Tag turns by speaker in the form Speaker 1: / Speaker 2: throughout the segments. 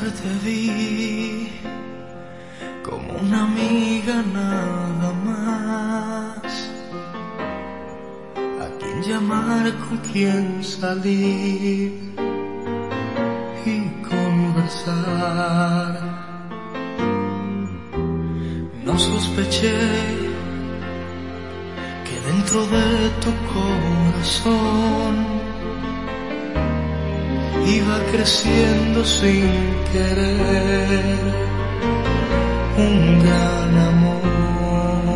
Speaker 1: Siempre te vi como una amiga nada más, a quien llamar, con quien salir y conversar. No sospeché que dentro de tu corazón iba creciendo sin querer un gran amor.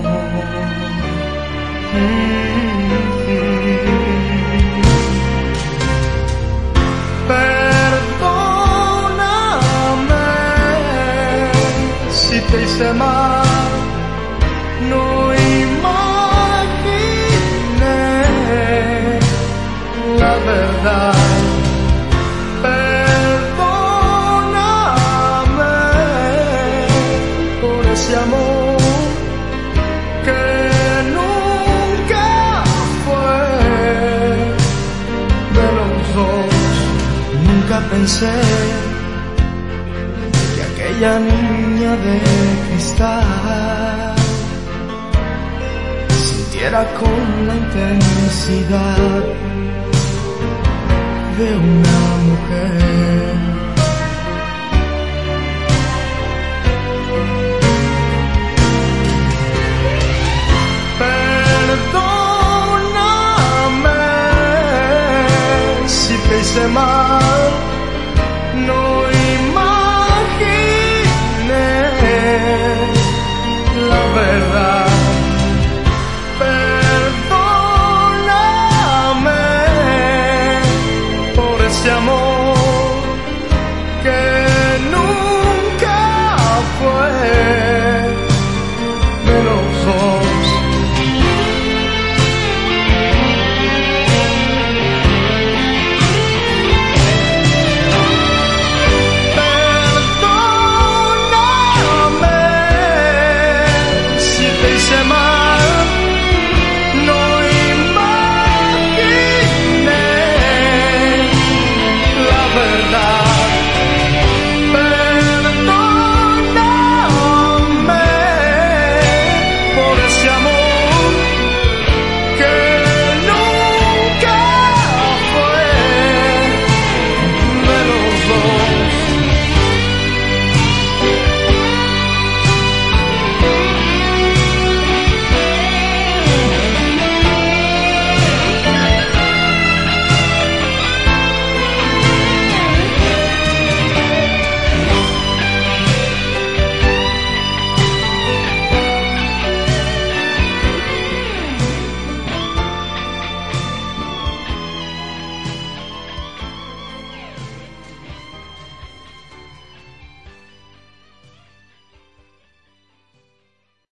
Speaker 1: Perdóname si te hice mal, no imaginé la verdad. Ese amor que nunca fue de los dos. Nunca pensé que aquella niña de cristal sintiera con la intensidad de una mujer. Perdóname si te hice mal,